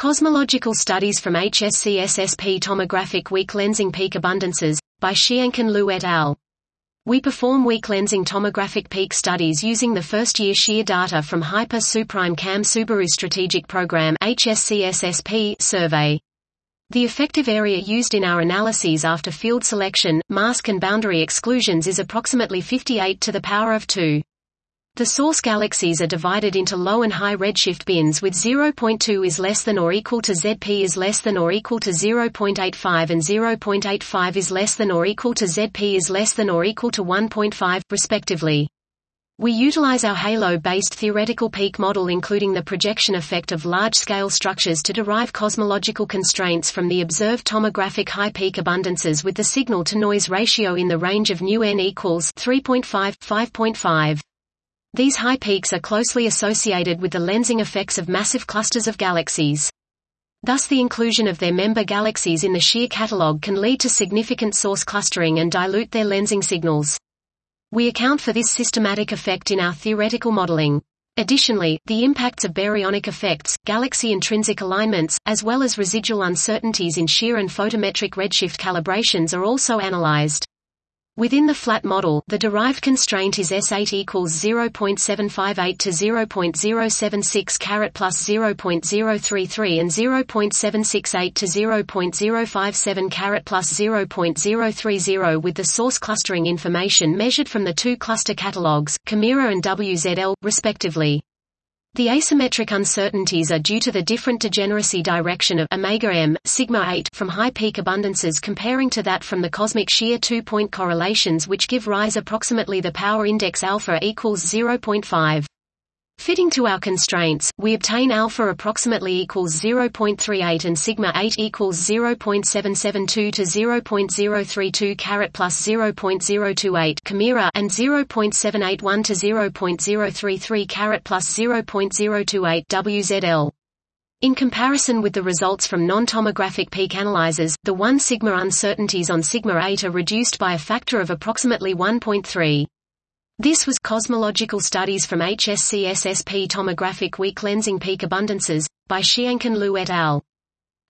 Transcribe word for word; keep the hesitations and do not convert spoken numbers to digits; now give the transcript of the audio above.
Cosmological Studies from H S C S S P Tomographic Weak Lensing Peak Abundances, by Xianqin Liu et al. We perform weak lensing tomographic peak studies using the first-year shear data from Hyper Suprime Cam Subaru Strategic Program H S C S S P survey. The effective area used in our analyses after field selection, mask and boundary exclusions is approximately fifty-eight to the power of two. The source galaxies are divided into low and high redshift bins with zero point two is less than or equal to Z P is less than or equal to zero point eight five and zero point eight five is less than or equal to Z P is less than or equal to one point five, respectively. We utilize our halo-based theoretical peak model including the projection effect of large-scale structures to derive cosmological constraints from the observed tomographic high peak abundances with the signal-to-noise ratio in the range of nu n equals three point five to five point five. These high peaks are closely associated with the lensing effects of massive clusters of galaxies. Thus the inclusion of their member galaxies in the shear catalog can lead to significant source clustering and dilute their lensing signals. We account for this systematic effect in our theoretical modeling. Additionally, the impacts of baryonic effects, galaxy intrinsic alignments, as well as residual uncertainties in shear and photometric redshift calibrations are also analyzed. Within the flat model, the derived constraint is S eight equals zero point seven five eight to zero point zero seven six carat plus zero point zero three three and zero point seven six eight to zero point zero five seven carat plus zero point zero three zero with the source clustering information measured from the two cluster catalogs, CHIMERA and W Z L, respectively. The asymmetric uncertainties are due to the different degeneracy direction of omega m, sigma eight from high peak abundances comparing to that from the cosmic shear two-point correlations which give rise approximately the power index alpha equals zero point five. Fitting to our constraints, we obtain alpha approximately equals zero point three eight and sigma eight equals zero point seven seven two to zero point zero three two carat plus zero point zero two eight CHIMERA and zero point seven eight one to zero point zero three three carat plus zero point zero two eight W Z L. In comparison with the results from non-tomographic peak analyzers, the one sigma uncertainties on sigma eight are reduced by a factor of approximately one point three. This was Cosmological Studies from H S C S S P Tomographic Weak Lensing Peak Abundances, by Xianqin Liu et al.